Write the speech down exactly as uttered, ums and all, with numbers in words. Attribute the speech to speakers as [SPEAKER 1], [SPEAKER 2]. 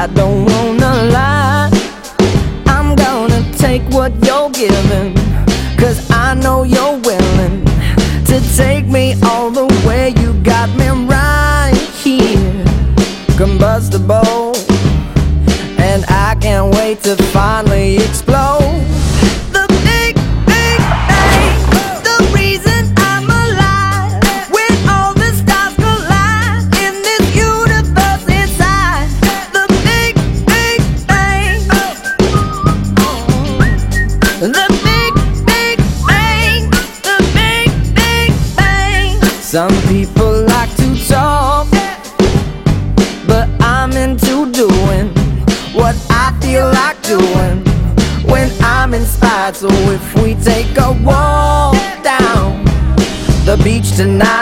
[SPEAKER 1] I don't wanna lie, I'm gonna take what you're giving, 'cause I know you're willing to take me all the way. You got me right here, combustible, and I can't wait to finally explode. The big, big bang, the reason I'm alive, when all the stars collide in this universe inside. The big, big bang, the big, big bang, the big, big bang. Some people like to talk, but I'm into doing what I feel like doing when I'm inspired. So if we take a walk down the beach tonight,